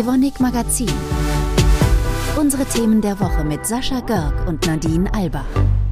Evonik Magazin. Unsere Themen der Woche mit Sascha Görg und Nadine Albach.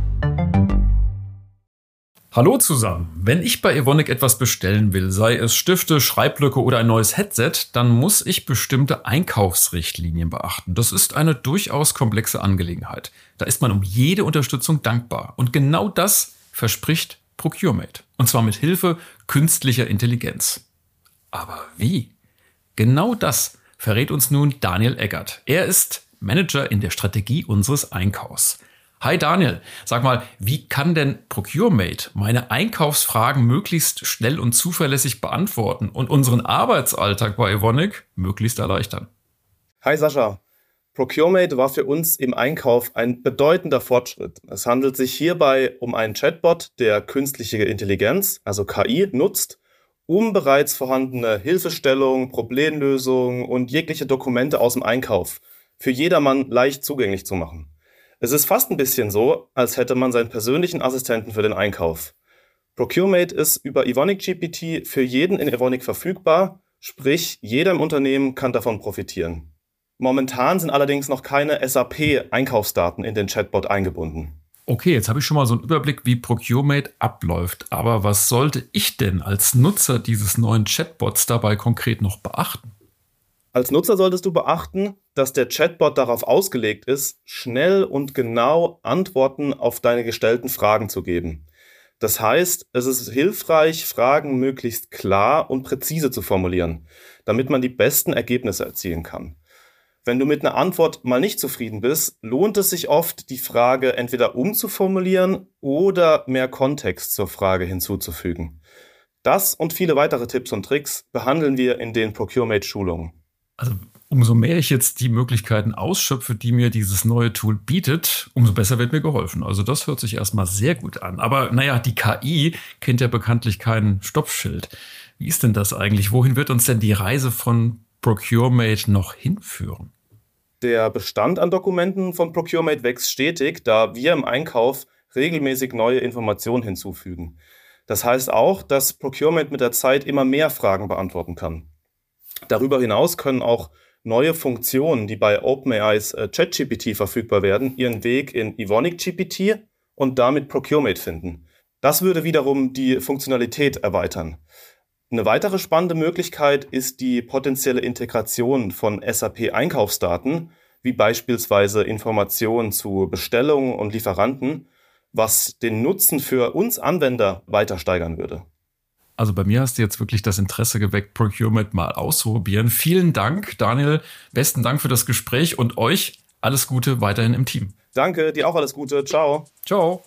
Hallo zusammen. Wenn ich bei Evonik etwas bestellen will, sei es Stifte, Schreibblöcke oder ein neues Headset, dann muss ich bestimmte Einkaufsrichtlinien beachten. Das ist eine durchaus komplexe Angelegenheit. Da ist man um jede Unterstützung dankbar. Und genau das verspricht Procuremate. Und zwar mit Hilfe künstlicher Intelligenz. Aber wie? Genau das verrät uns nun Daniel Eggert. Er ist Manager in der Strategie unseres Einkaufs. Hi Daniel, sag mal, wie kann denn Procuremate meine Einkaufsfragen möglichst schnell und zuverlässig beantworten und unseren Arbeitsalltag bei Evonik möglichst erleichtern? Hi Sascha, Procuremate war für uns im Einkauf ein bedeutender Fortschritt. Es handelt sich hierbei um einen Chatbot, der künstliche Intelligenz, also KI, nutzt, um bereits vorhandene Hilfestellung, Problemlösungen und jegliche Dokumente aus dem Einkauf für jedermann leicht zugänglich zu machen. Es ist fast ein bisschen so, als hätte man seinen persönlichen Assistenten für den Einkauf. Procuremate ist über Evonik GPT für jeden in Evonik verfügbar, sprich jeder im Unternehmen kann davon profitieren. Momentan sind allerdings noch keine SAP-Einkaufsdaten in den Chatbot eingebunden. Okay, jetzt habe ich schon mal so einen Überblick, wie Procuremate abläuft. Aber was sollte ich denn als Nutzer dieses neuen Chatbots dabei konkret noch beachten? Als Nutzer solltest du beachten, dass der Chatbot darauf ausgelegt ist, schnell und genau Antworten auf deine gestellten Fragen zu geben. Das heißt, es ist hilfreich, Fragen möglichst klar und präzise zu formulieren, damit man die besten Ergebnisse erzielen kann. Wenn du mit einer Antwort mal nicht zufrieden bist, lohnt es sich oft, die Frage entweder umzuformulieren oder mehr Kontext zur Frage hinzuzufügen. Das und viele weitere Tipps und Tricks behandeln wir in den Procuremate-Schulungen. Also umso mehr ich jetzt die Möglichkeiten ausschöpfe, die mir dieses neue Tool bietet, umso besser wird mir geholfen. Also das hört sich erstmal sehr gut an. Aber naja, die KI kennt ja bekanntlich kein Stoppschild. Wie ist denn das eigentlich? Wohin wird uns denn die Reise von Procuremate noch hinführen? Der Bestand an Dokumenten von Procuremate wächst stetig, da wir im Einkauf regelmäßig neue Informationen hinzufügen. Das heißt auch, dass Procuremate mit der Zeit immer mehr Fragen beantworten kann. Darüber hinaus können auch neue Funktionen, die bei OpenAIs ChatGPT verfügbar werden, ihren Weg in Evonik GPT und damit Procuremate finden. Das würde wiederum die Funktionalität erweitern. Eine weitere spannende Möglichkeit ist die potenzielle Integration von SAP-Einkaufsdaten, wie beispielsweise Informationen zu Bestellungen und Lieferanten, was den Nutzen für uns Anwender weiter steigern würde. Also bei mir hast du jetzt wirklich das Interesse geweckt, Procuremate mal auszuprobieren. Vielen Dank, Daniel. Besten Dank für das Gespräch und euch alles Gute weiterhin im Team. Danke, dir auch alles Gute. Ciao. Ciao.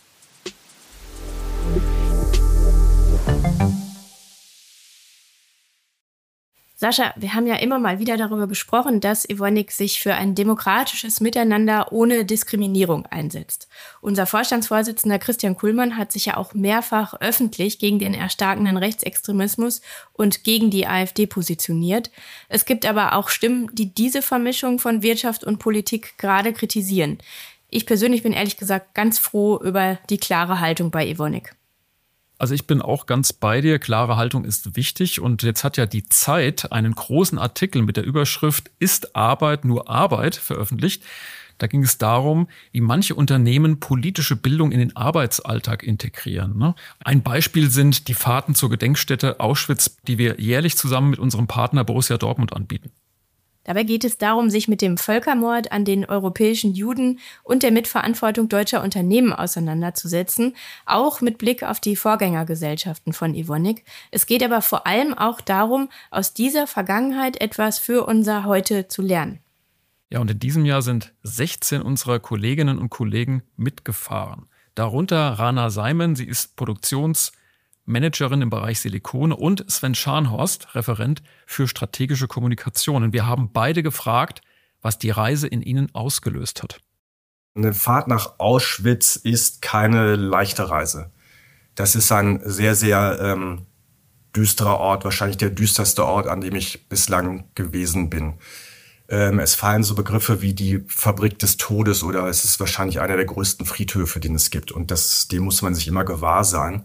Sascha, wir haben ja immer mal wieder darüber gesprochen, dass Evonik sich für ein demokratisches Miteinander ohne Diskriminierung einsetzt. Unser Vorstandsvorsitzender Christian Kullmann hat sich ja auch mehrfach öffentlich gegen den erstarkenden Rechtsextremismus und gegen die AfD positioniert. Es gibt aber auch Stimmen, die diese Vermischung von Wirtschaft und Politik gerade kritisieren. Ich persönlich bin ehrlich gesagt ganz froh über die klare Haltung bei Evonik. Also ich bin auch ganz bei dir. Klare Haltung ist wichtig. Und jetzt hat ja die Zeit einen großen Artikel mit der Überschrift "Ist Arbeit nur Arbeit?" veröffentlicht. Da ging es darum, wie manche Unternehmen politische Bildung in den Arbeitsalltag integrieren. Ein Beispiel sind die Fahrten zur Gedenkstätte Auschwitz, die wir jährlich zusammen mit unserem Partner Borussia Dortmund anbieten. Dabei geht es darum, sich mit dem Völkermord an den europäischen Juden und der Mitverantwortung deutscher Unternehmen auseinanderzusetzen, auch mit Blick auf die Vorgängergesellschaften von Evonik. Es geht aber vor allem auch darum, aus dieser Vergangenheit etwas für unser Heute zu lernen. Ja, und in diesem Jahr sind 16 unserer Kolleginnen und Kollegen mitgefahren. Darunter Rana Seimen, sie ist Produktionsmanagerin im Bereich Silikone, und Sven Scharnhorst, Referent für strategische Kommunikation. Wir haben beide gefragt, was die Reise in ihnen ausgelöst hat. Eine Fahrt nach Auschwitz ist keine leichte Reise. Das ist ein sehr, sehr düsterer Ort, wahrscheinlich der düsterste Ort, an dem ich bislang gewesen bin. Es fallen so Begriffe wie die Fabrik des Todes, oder es ist wahrscheinlich einer der größten Friedhöfe, den es gibt. Und dem muss man sich immer gewahr sein.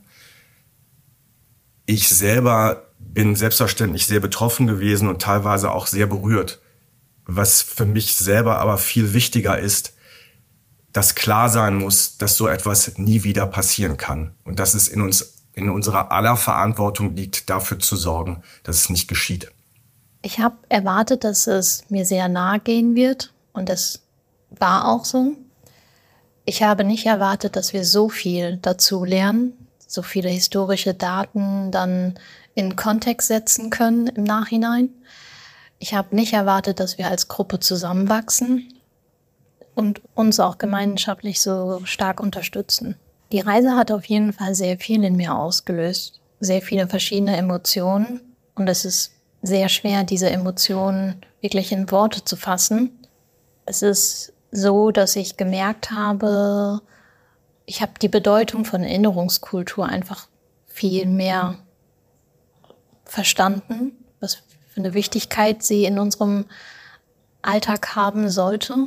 Ich selber bin selbstverständlich sehr betroffen gewesen und teilweise auch sehr berührt Was für mich selber aber viel wichtiger ist, dass klar sein muss, dass so etwas nie wieder passieren kann. Und dass es in unserer aller Verantwortung liegt, dafür zu sorgen, dass es nicht geschieht. Ich habe erwartet, dass es mir sehr nahe gehen wird. Und das war auch so. Ich habe nicht erwartet, dass wir so viel dazu lernen, so viele historische Daten dann in Kontext setzen können im Nachhinein. Ich habe nicht erwartet, dass wir als Gruppe zusammenwachsen und uns auch gemeinschaftlich so stark unterstützen. Die Reise hat auf jeden Fall sehr viel in mir ausgelöst, sehr viele verschiedene Emotionen. Und es ist sehr schwer, diese Emotionen wirklich in Worte zu fassen. Es ist so, dass ich gemerkt habe, ich habe die Bedeutung von Erinnerungskultur einfach viel mehr verstanden, was für eine Wichtigkeit sie in unserem Alltag haben sollte.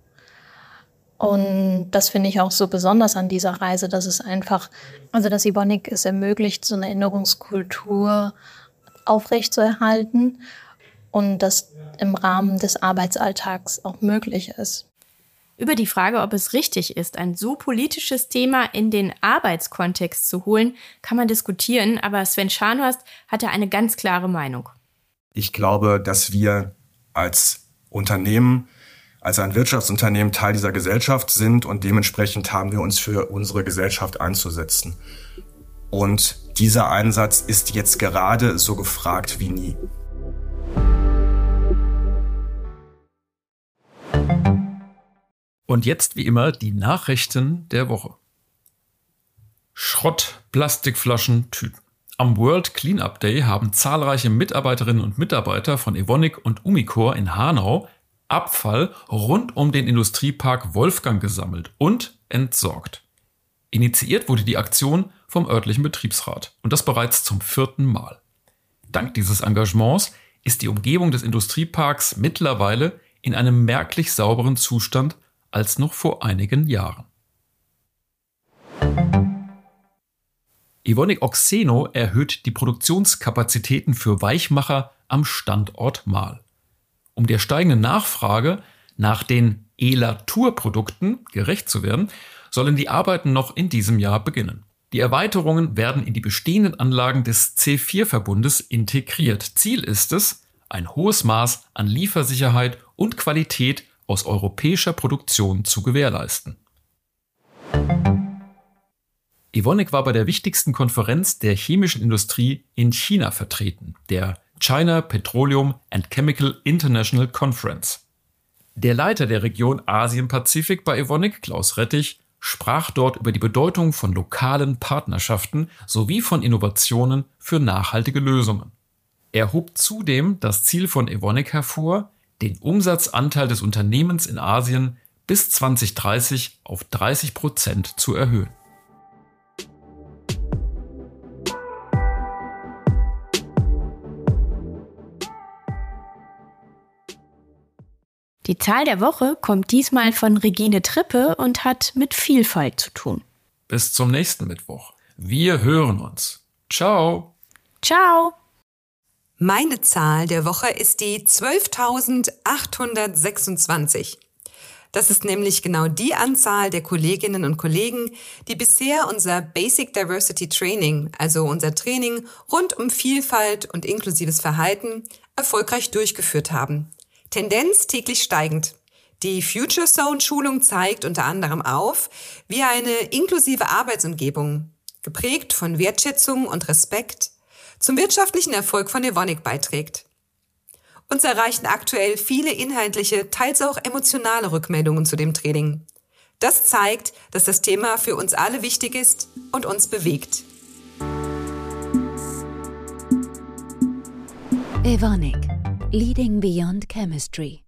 Und das finde ich auch so besonders an dieser Reise, dass es einfach, also dass Evonik es ermöglicht, so eine Erinnerungskultur aufrechtzuerhalten und das im Rahmen des Arbeitsalltags auch möglich ist. Über die Frage, ob es richtig ist, ein so politisches Thema in den Arbeitskontext zu holen, kann man diskutieren, aber Sven Scharnhorst hatte eine ganz klare Meinung. Ich glaube, dass wir als Unternehmen, als ein Wirtschaftsunternehmen Teil dieser Gesellschaft sind und dementsprechend haben wir uns für unsere Gesellschaft einzusetzen. Und dieser Einsatz ist jetzt gerade so gefragt wie nie. Und jetzt wie immer die Nachrichten der Woche. Schrott, Plastikflaschen, Tüten. Am World Cleanup Day haben zahlreiche Mitarbeiterinnen und Mitarbeiter von Evonik und Umicore in Hanau Abfall rund um den Industriepark Wolfgang gesammelt und entsorgt. Initiiert wurde die Aktion vom örtlichen Betriebsrat und das bereits zum 4. Mal. Dank dieses Engagements ist die Umgebung des Industrieparks mittlerweile in einem merklich sauberen Zustand als noch vor einigen Jahren. Evonik Oxeno erhöht die Produktionskapazitäten für Weichmacher am Standort Marl. Um der steigenden Nachfrage nach den Elatur-Produkten gerecht zu werden, sollen die Arbeiten noch in diesem Jahr beginnen. Die Erweiterungen werden in die bestehenden Anlagen des C4-Verbundes integriert. Ziel ist es, ein hohes Maß an Liefersicherheit und Qualität aus europäischer Produktion zu gewährleisten. Evonik war bei der wichtigsten Konferenz der chemischen Industrie in China vertreten, der China Petroleum and Chemical International Conference. Der Leiter der Region Asien-Pazifik bei Evonik, Klaus Rettich, sprach dort über die Bedeutung von lokalen Partnerschaften sowie von Innovationen für nachhaltige Lösungen. Er hob zudem das Ziel von Evonik hervor, den Umsatzanteil des Unternehmens in Asien bis 2030 auf 30% zu erhöhen. Die Zahl der Woche kommt diesmal von Regine Trippe und hat mit Vielfalt zu tun. Bis zum nächsten Mittwoch. Wir hören uns. Ciao. Ciao. Meine Zahl der Woche ist die 12.826. Das ist nämlich genau die Anzahl der Kolleginnen und Kollegen, die bisher unser Basic Diversity Training, also unser Training rund um Vielfalt und inklusives Verhalten, erfolgreich durchgeführt haben. Tendenz täglich steigend. Die Future Zone Schulung zeigt unter anderem auf, wie eine inklusive Arbeitsumgebung, geprägt von Wertschätzung und Respekt, zum wirtschaftlichen Erfolg von Evonik beiträgt. Uns erreichen aktuell viele inhaltliche, teils auch emotionale Rückmeldungen zu dem Training. Das zeigt, dass das Thema für uns alle wichtig ist und uns bewegt. Evonik, leading beyond chemistry.